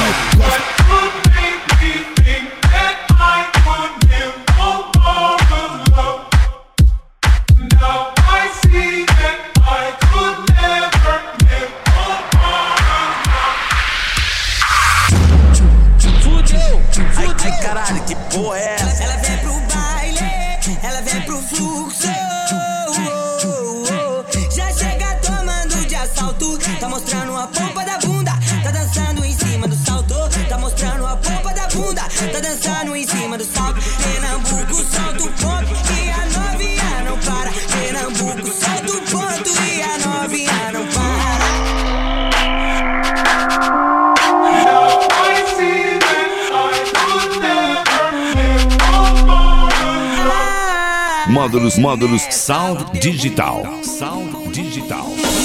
Caralho, que porra é essa? Ela vem pro baile, ela vem pro fluxo. Já chega tomando de assalto. Tá mostrando a polpa da bunda. Tá dançando em cima do salto. Tá mostrando a polpa da bunda. Tá dançando em cima do salto. Pernambuco solta o ponto e a novinha não para. Pernambuco solta o ponto e a novinha não para. Módulos Sound Digital. Sound Digital.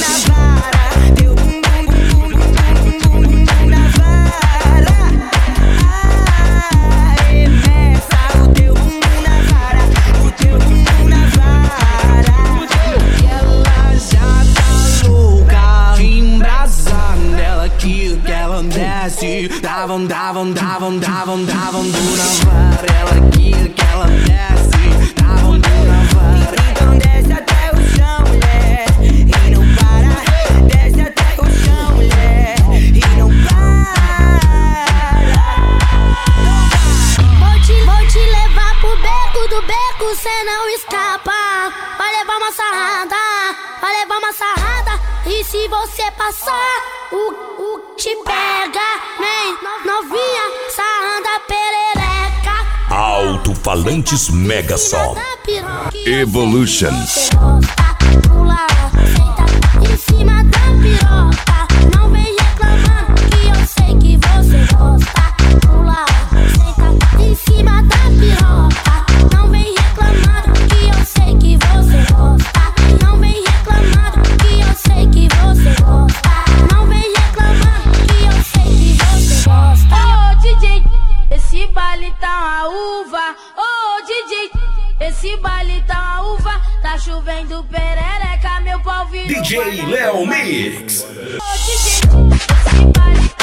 Ela já tá louca, embrasando. Ela que ela desce. Davam na vara. Ela que ela desce. Então desce até o chão, mulher, e não para. Desce até o chão, mulher, e não para. Vou te levar pro beco do beco, cê não escapa. Vai levar uma sarrada, vai levar uma sarrada. E se você passar, o te pega. Nem novinha, sarranda perereca. Alto-falantes Mega Som Evolution. Pula, senta em cima da piroca. Não vem reclamando que eu sei que você gosta. Pula, senta em cima da piroca. Não vem reclamando que eu sei que você gosta. Não vem reclamando que eu sei que você gosta. Não vem reclamando que eu sei que você gosta. Ô DJ, esse baile tá uma uva. Ô DJ, esse baile tá uma uva. Tá chovendo perereca, meu pau virou DJ Léo Mix. Ô DJ, esse baile